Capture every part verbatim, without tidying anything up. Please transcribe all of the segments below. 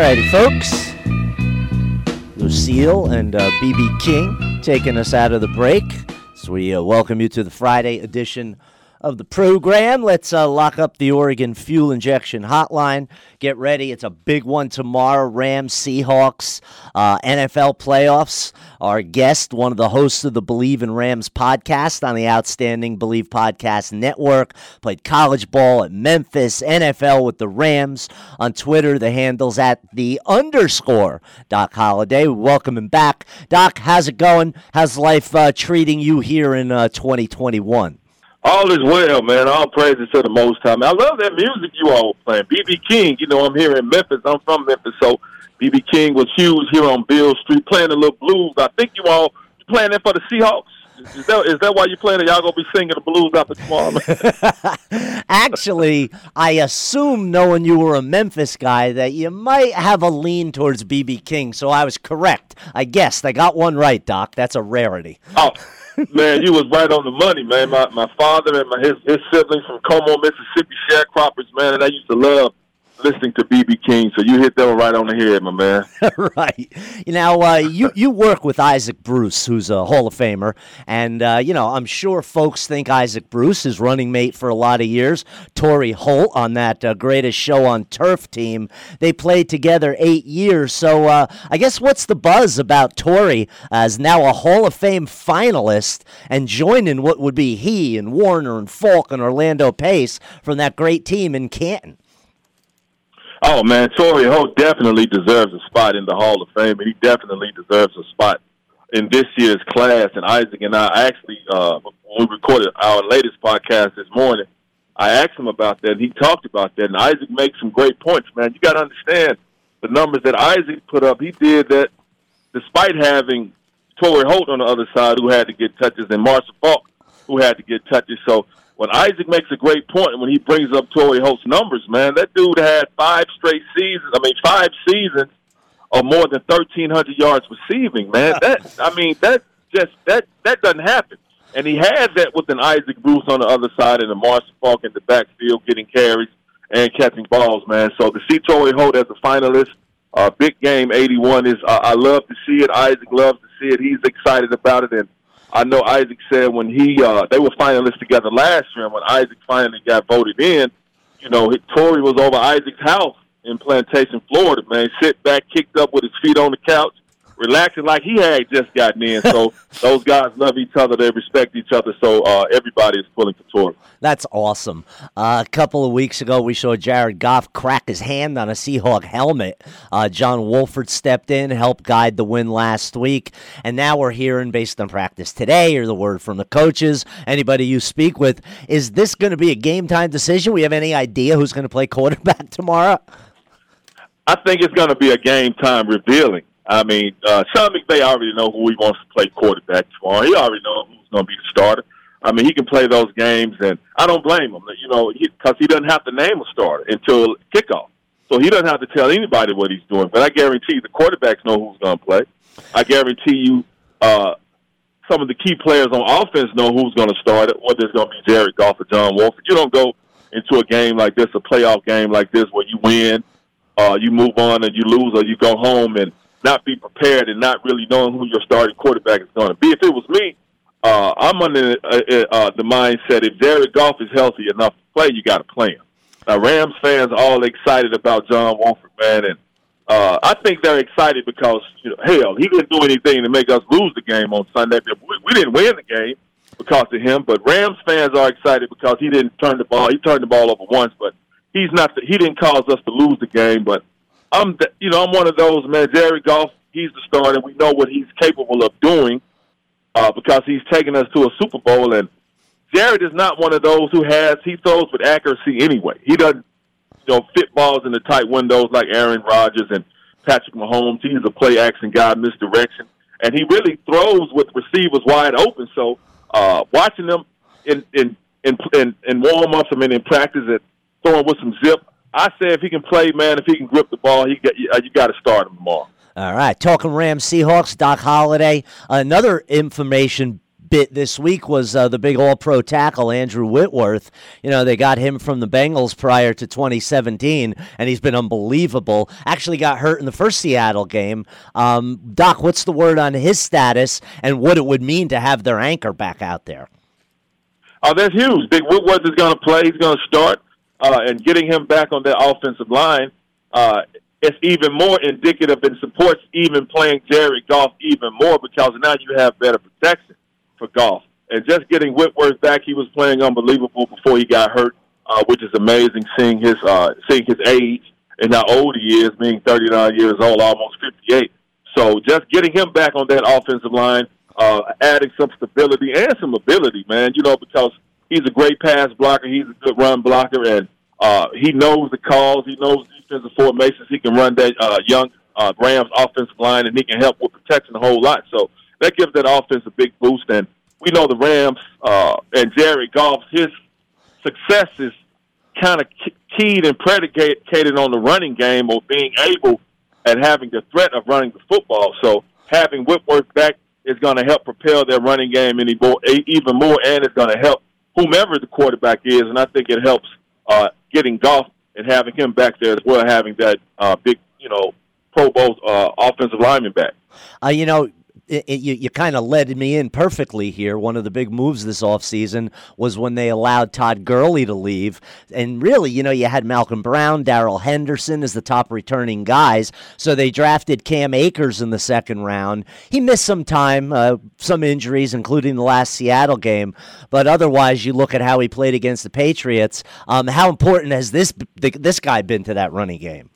righty, folks. Lucille and uh, B B King taking us out of the break. So we uh, welcome you to the Friday edition of the program. Let's uh, lock up the Oregon Fuel Injection Hotline. Get ready. It's a big one tomorrow. Rams, Seahawks, uh, N F L playoffs. Our guest, one of the hosts of the Believe in Rams podcast on the outstanding Believe Podcast Network, played college ball at Memphis, N F L with the Rams. On Twitter, the handle's at the underscore Doc Holliday. We welcome him back. Doc, how's it going? How's life uh, treating you here in uh, twenty twenty-one? All is well, man. All praises to the Most High. I love that music you all playing. B B King, you know, I'm here in Memphis. I'm from Memphis, so B B King was huge here on Beale Street, playing a little blues. I think you all you playing that for the Seahawks. Is that, is that why you're playing it? Y'all going to be singing the blues after tomorrow? Actually, I assume, knowing you were a Memphis guy, that you might have a lean towards B B King, so I was correct. I guessed. I got one right, Doc. That's a rarity. Oh. Man, you was right on the money, man. My my father and my, his his siblings from Como, Mississippi, sharecroppers, man, and I used to love listening to B B King. So you hit them right on the head, my man. Right. You know, uh, you you work with Isaac Bruce, who's a Hall of Famer, and uh, you know, I'm sure folks think Isaac Bruce is running mate for a lot of years. Torrey Holt on that uh, Greatest Show on Turf team. They played together eight years. So uh, I guess what's the buzz about Torrey as now a Hall of Fame finalist and joining what would be he and Warner and Falk and Orlando Pace from that great team in Canton? Oh, man, Torrey Holt definitely deserves a spot in the Hall of Fame, and he definitely deserves a spot in this year's class. And Isaac and I actually, uh, when we recorded our latest podcast this morning, I asked him about that, and he talked about that. And Isaac makes some great points, man. You got to understand the numbers that Isaac put up. He did that despite having Torrey Holt on the other side who had to get touches and Marshall Falk who had to get touches. So when Isaac makes a great point when he brings up Torrey Holt's numbers, man, that dude had five straight seasons, I mean, five seasons of more than thirteen hundred yards receiving, man. That, I mean, that just, that, that doesn't happen. And he had that with an Isaac Bruce on the other side and a Marshall Falk in the backfield getting carries and catching balls, man. So to see Torrey Holt as a finalist, uh, big game eighty-one is, uh, I love to see it. Isaac loves to see it. He's excited about it. And I know Isaac said when he, uh, they were finalists together last year, and when Isaac finally got voted in, you know, Torrey was over Isaac's house in Plantation, Florida, man. Sit back, kicked up with his feet on the couch, relaxing like he had just gotten in. So those guys love each other. They respect each other. So uh, everybody is pulling for Torrey. That's awesome. Uh, a couple of weeks ago, we saw Jared Goff crack his hand on a Seahawk helmet. Uh, John Wolford stepped in, helped guide the win last week. And now we're hearing, based on practice today, or the word from the coaches, anybody you speak with, is this going to be a game-time decision? We have any idea who's going to play quarterback tomorrow? I think it's going to be a game-time revealing. I mean, uh, Sean McVay already know who he wants to play quarterback tomorrow. He already knows who's going to be the starter. I mean, he can play those games, and I don't blame him, you know, because he, he doesn't have to name a starter until kickoff. So he doesn't have to tell anybody what he's doing. But I guarantee you the quarterbacks know who's going to play. I guarantee you uh, some of the key players on offense know who's going to start it, whether it's going to be Jared Goff or John Wolford. You don't go into a game like this, a playoff game like this, where you win, uh, you move on, and you lose, or you go home and not be prepared and not really knowing who your starting quarterback is going to be. If it was me, uh, I'm under uh, uh, the mindset if Jared Goff is healthy enough to play, you got to play him. Now, Rams fans are all excited about John Wolford, man, and uh, I think they're excited because, you know, hell, he didn't do anything to make us lose the game on Sunday. We, we didn't win the game because of him, but Rams fans are excited because he didn't turn the ball. He turned the ball over once, but he's not. The, he didn't cause us to lose the game, but I'm, you know, I'm one of those, man. Jared Goff, he's the starter. We know what he's capable of doing uh, because he's taken us to a Super Bowl. And Jared is not one of those who has, he throws with accuracy anyway. He doesn't, you know, fit balls in the tight windows like Aaron Rodgers and Patrick Mahomes. He's a play action guy, misdirection. And he really throws with receivers wide open. So uh, watching them in, in, in, in, in warm-ups, I mean, in practice and throwing with some zip, I say if he can play, man, if he can grip the ball, he got, you, you got to start him tomorrow. All right. Talking Rams, Seahawks, Doc Holliday. Another information bit this week was uh, the big all-pro tackle, Andrew Whitworth. You know, they got him from the Bengals prior to twenty seventeen, and he's been unbelievable. Actually got hurt in the first Seattle game. Um, Doc, what's the word on his status and what it would mean to have their anchor back out there? Oh, that's huge. Big Whitworth is going to play. He's going to start, uh, and getting him back on that offensive line, uh, it's even more indicative and supports even playing Jared Goff even more because now you have better protection for Goff. And just getting Whitworth back, he was playing unbelievable before he got hurt, uh, which is amazing seeing his uh, seeing his age and how old he is, being thirty-nine years old, almost fifty-eight. So just getting him back on that offensive line, uh, adding some stability and some ability, man, you know, because he's a great pass blocker, he's a good run blocker, and uh, he knows the calls, he knows defensive formations, he can run that uh, young uh, Rams offensive line, and he can help with protection a whole lot. So that gives that offense a big boost, and we know the Rams uh, and Jared Goff, his success is kind of keyed and predicated on the running game or being able and having the threat of running the football. So having Whitworth back is going to help propel their running game any more, even more, and it's going to help whomever the quarterback is, and I think it helps uh, getting Goff and having him back there as well, having that uh, big, you know, Pro Bowl uh, offensive lineman back. Uh, you know, It, it, you, you kind of led me in perfectly here. One of the big moves this offseason was when they allowed Todd Gurley to leave. And really, you know, you had Malcolm Brown, Darrell Henderson as the top returning guys. So they drafted Cam Akers in the second round. He missed some time, uh, some injuries, including the last Seattle game. But otherwise, you look at how he played against the Patriots. Um, how important has this this guy been to that running game?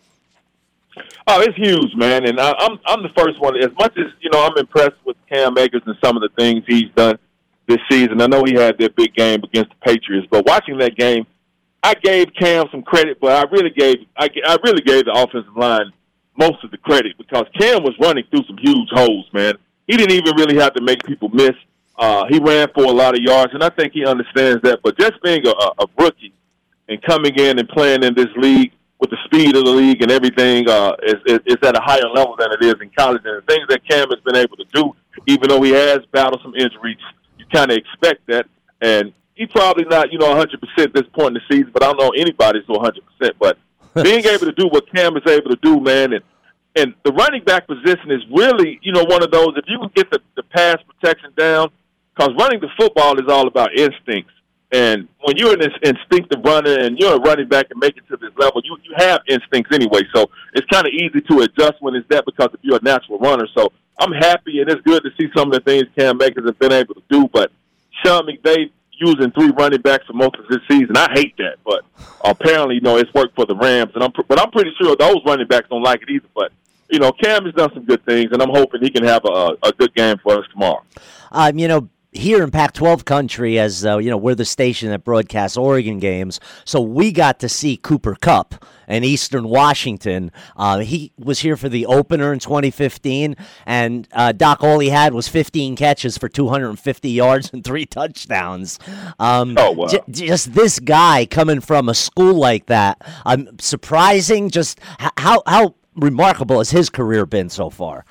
Oh, it's huge, man, and I, I'm I'm the first one. As much as, you know, I'm impressed with Cam Akers and some of the things he's done this season. I know he had that big game against the Patriots, but watching that game, I gave Cam some credit, but I really gave I, I really gave the offensive line most of the credit because Cam was running through some huge holes, man. He didn't even really have to make people miss. Uh, he ran for a lot of yards, and I think he understands that. But just being a, a rookie and coming in and playing in this league with the speed of the league and everything, uh, is, is, is at a higher level than it is in college. And the things that Cam has been able to do, even though he has battled some injuries, you kind of expect that. And he's probably not, you know, one hundred percent at this point in the season, but I don't know anybody's one hundred percent. But being able to do what Cam is able to do, man, and and the running back position is really, you know, one of those, if you can get the, the pass protection down, because running the football is all about instincts. And when you're an instinctive runner and you're a running back and make it to this level, you, you have instincts anyway. So it's kind of easy to adjust when it's that because if you're a natural runner. So I'm happy, and it's good to see some of the things Cam Akers have been able to do. But Sean McVay using three running backs for most of this season, I hate that. But apparently, you know, it's worked for the Rams. And I'm, but I'm pretty sure those running backs don't like it either. But, you know, Cam has done some good things, and I'm hoping he can have a, a good game for us tomorrow. Um, you know, here in Pac twelve country, as uh, you know, we're the station that broadcasts Oregon games, so we got to see Cooper Kupp in Eastern Washington. Uh, he was here for the opener in twenty fifteen, and uh, Doc, all he had was fifteen catches for two hundred fifty yards and three touchdowns. Um, oh, wow. j- just this guy coming from a school like that, um, surprising. Just h- how how remarkable has his career been so far?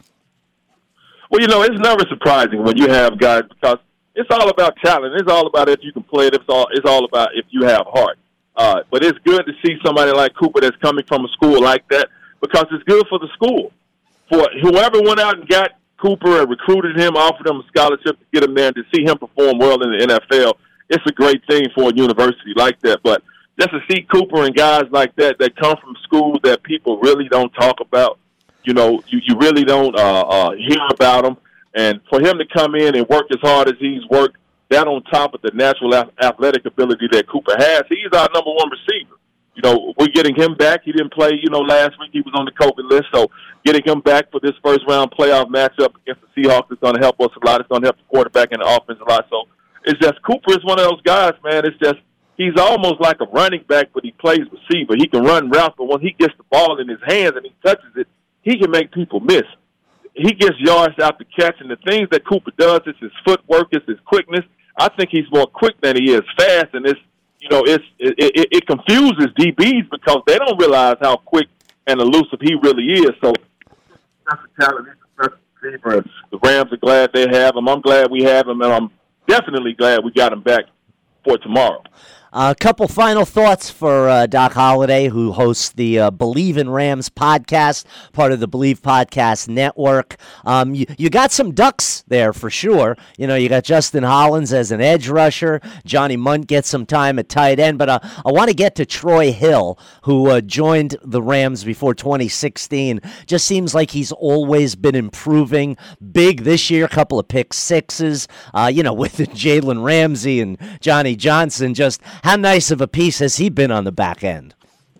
Well, you know, it's never surprising when you have guys because it's all about talent. It's all about if you can play it. It's all, it's all about if you have heart. Uh, but it's good to see somebody like Cooper that's coming from a school like that because it's good for the school. For whoever went out and got Cooper and recruited him, offered him a scholarship to get him there, and to see him perform well in the N F L, it's a great thing for a university like that. But just to see Cooper and guys like that that come from schools that people really don't talk about, you know, you, you really don't uh, uh, hear about them. And for him to come in and work as hard as he's worked, that on top of the natural athletic ability that Cooper has, he's our number one receiver. You know, we're getting him back. He didn't play, you know, last week. He was on the COVID list. So getting him back for this first-round playoff matchup against the Seahawks is going to help us a lot. It's going to help the quarterback and the offense a lot. So it's just Cooper is one of those guys, man. It's just he's almost like a running back, but he plays receiver. He can run routes, but when he gets the ball in his hands and he touches it, he can make people miss. He gets yards out the catch, and the things that Cooper does is his footwork, it's his quickness. I think he's more quick than he is fast, and it's, you know, it's it, it, it confuses D Bs because they don't realize how quick and elusive he really is. So that's a talent. He's a special receiver. The Rams are glad they have him. I'm glad we have him, and I'm definitely glad we got him back for tomorrow. A uh, couple final thoughts for uh, Doc Holliday, who hosts the uh, Believe in Rams podcast, part of the Believe Podcast Network. Um, you, you got some ducks there for sure. You know, you got Justin Hollins as an edge rusher. Johnny Munt gets some time at tight end. But uh, I want to get to Troy Hill, who uh, joined the Rams before twenty sixteen. Just seems like he's always been improving. Big this year, a couple of pick sixes. Uh, you know, with Jalen Ramsey and Johnny Johnson, just how nice of a piece has he been on the back end?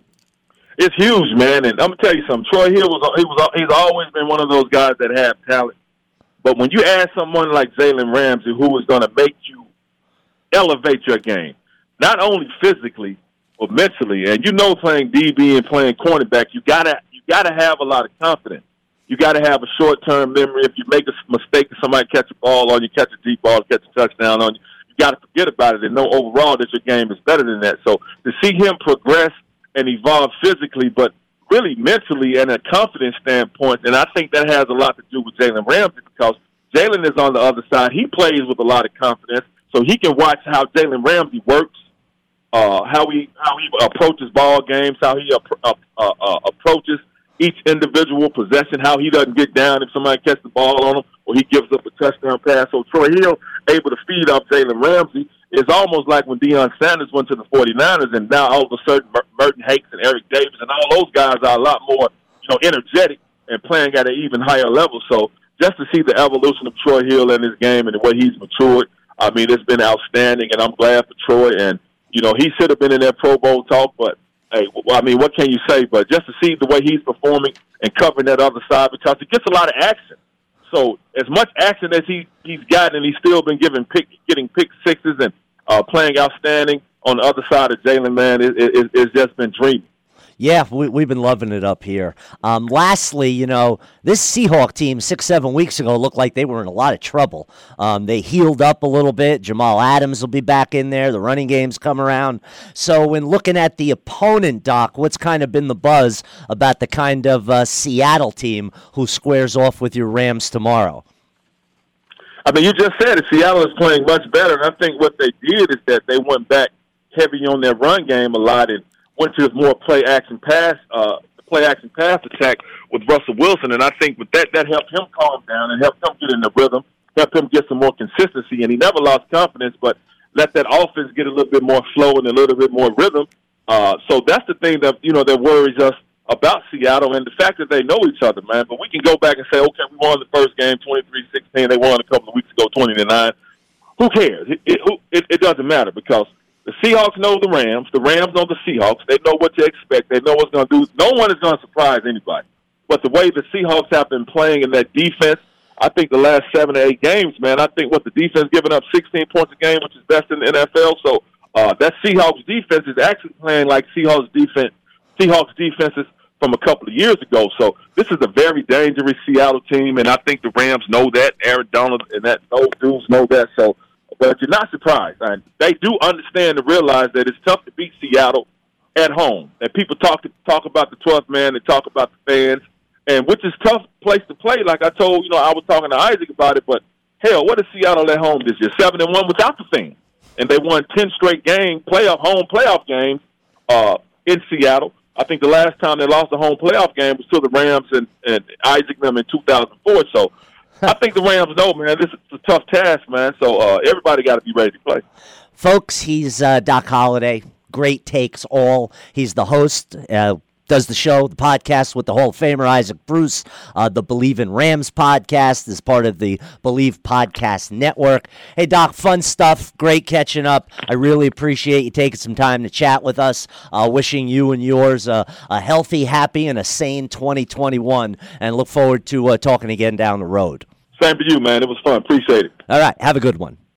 It's huge, man. And I'm gonna tell you something. Troy Hill was he was he's always been one of those guys that have talent. But when you add someone like Jalen Ramsey, who is going to make you elevate your game, not only physically but mentally, and you know, playing D B and playing cornerback, you gotta you gotta have a lot of confidence. You gotta have a short term memory. If you make a mistake and somebody catch a ball on you, catch a deep ball, catch a touchdown on you, you got to forget about it and know overall that your game is better than that. So to see him progress and evolve physically, but really mentally and a confidence standpoint, and I think that has a lot to do with Jalen Ramsey, because Jalen is on the other side. He plays with a lot of confidence, so he can watch how Jalen Ramsey works, uh, how he how he approaches ball games, how he uh, uh, uh, approaches each individual possession, how he doesn't get down if somebody catches the ball on him or he gives up a touchdown pass. So Troy Hill able to feed off Jalen Ramsey is almost like when Deion Sanders went to the forty-niners, and now all of a sudden Merton Hakes and Eric Davis and all those guys are a lot more, you know, energetic and playing at an even higher level. So just to see the evolution of Troy Hill in his game and the way he's matured, I mean, it's been outstanding, and I'm glad for Troy. And, you know, he should have been in that Pro Bowl talk, but hey, well, I mean, what can you say? But just to see the way he's performing and covering that other side, because he gets a lot of action. So as much action as he, he's gotten, and he's still been giving pick, getting pick sixes and uh, playing outstanding on the other side of Jalen, man, it, it, it's just been dreamy. Yeah, we, we've been loving it up here. Um, lastly, you know, this Seahawk team six, seven weeks ago looked like they were in a lot of trouble. Um, they healed up a little bit. Jamal Adams will be back in there. The running game's come around. So when looking at the opponent, Doc, what's kind of been the buzz about the kind of uh, Seattle team who squares off with your Rams tomorrow? I mean, you just said it. Seattle is playing much better, and I think what they did is that they went back heavy on their run game a lot and went to more play action pass, uh, play action pass attack with Russell Wilson, and I think with that, that helped him calm down and helped him get in the rhythm, helped him get some more consistency, and he never lost confidence, but let that offense get a little bit more flow and a little bit more rhythm. Uh, so that's the thing that, you know, that worries us about Seattle, and the fact that they know each other, man. But we can go back and say, okay, we won the first game twenty-three sixteen. They won a couple of weeks ago twenty to nine. Who cares? It, it, it, it doesn't matter, because the Seahawks know the Rams. The Rams know the Seahawks. They know what to expect. They know what's going to do. No one is going to surprise anybody. But the way the Seahawks have been playing in that defense, I think the last seven or eight games, man, I think what the defense giving up sixteen points a game, which is best in the N F L. So uh, that Seahawks defense is actually playing like Seahawks defense, Seahawks defenses from a couple of years ago. So this is a very dangerous Seattle team, and I think the Rams know that. Aaron Donald and that those dudes know that. So, but you're not surprised. I mean, they do understand and realize that it's tough to beat Seattle at home. And people talk to, talk about the twelfth man, they talk about the fans, and which is a tough place to play. Like I told, you know, I was talking to Isaac about it, but hell, what is Seattle at home this year? Seven and one without the fans, and they won ten straight game playoff home playoff games uh, in Seattle. I think the last time they lost a home playoff game was to the Rams and, and Isaac them in two thousand four. So I think the Rams know, man, this is a tough task, man. So uh, everybody got to be ready to play. Folks, he's uh, Doc Holliday. Great takes all. He's the host, uh, does the show, the podcast with the Hall of Famer Isaac Bruce. Uh, the Believe in Rams podcast is part of the Believe Podcast Network. Hey, Doc, fun stuff. Great catching up. I really appreciate you taking some time to chat with us. Uh, wishing you and yours uh, a healthy, happy, and a sane twenty twenty-one, and look forward to uh, talking again down the road. Same for you, man. It was fun. Appreciate it. All right. Have a good one.